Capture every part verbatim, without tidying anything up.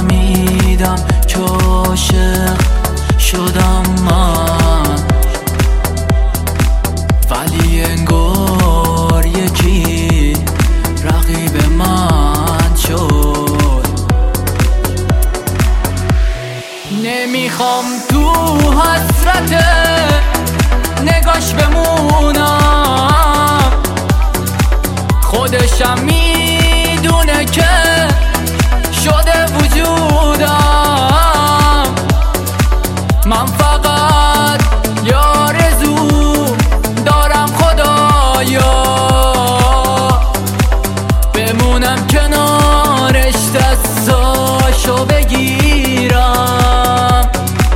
فهمیدم که عاشق شدم من، ولی انگار یکی رقیب من شد. نمیخوام تو حسرت نگاش بمونم، خودشم میدونه که شده وجودم. من فقط یه آرزو دارم خدایا، بمونم کنارش دستاشو بگیرم.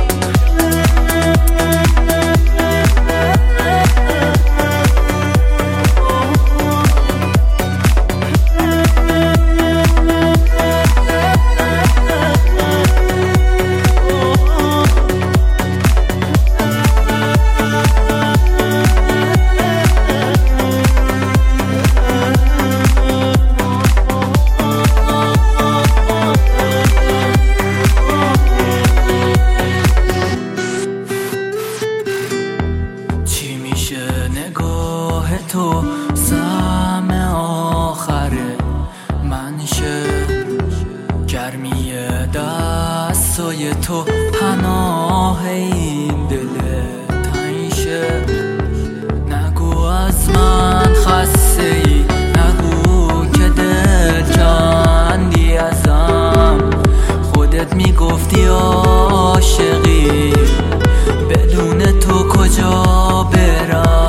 نگاه تو سهم آخره منشه، گرمی دستای تو پناه این دل تنشه. نگو از من خسته ای، نگو که دل کندی ازم، خودت میگفتی عاشقی، بدون تو کجا برم.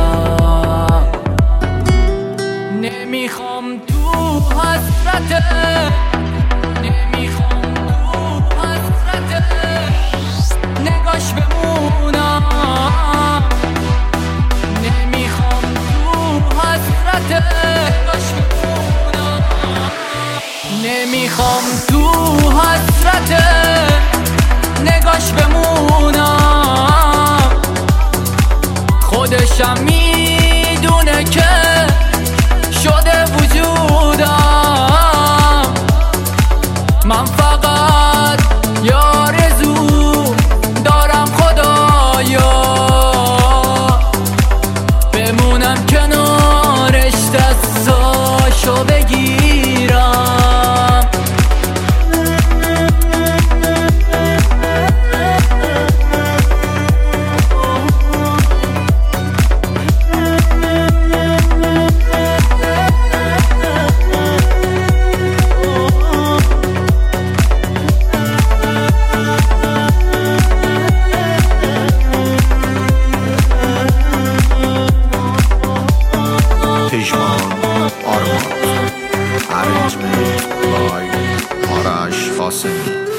نمیخوام تو حسرت، نمیخوام تو حسرت نگاش بمونم، نمیخوام تو حسرت نگاش بمونم، نمیخوام تو حسرت نگاش بمونم. خودشم میدونه که شده وجودم. من فقط یه آرزو دارم خدایا، بمونم کنارش دستاشو بگیرم. Arrangement by Arash Qasemi.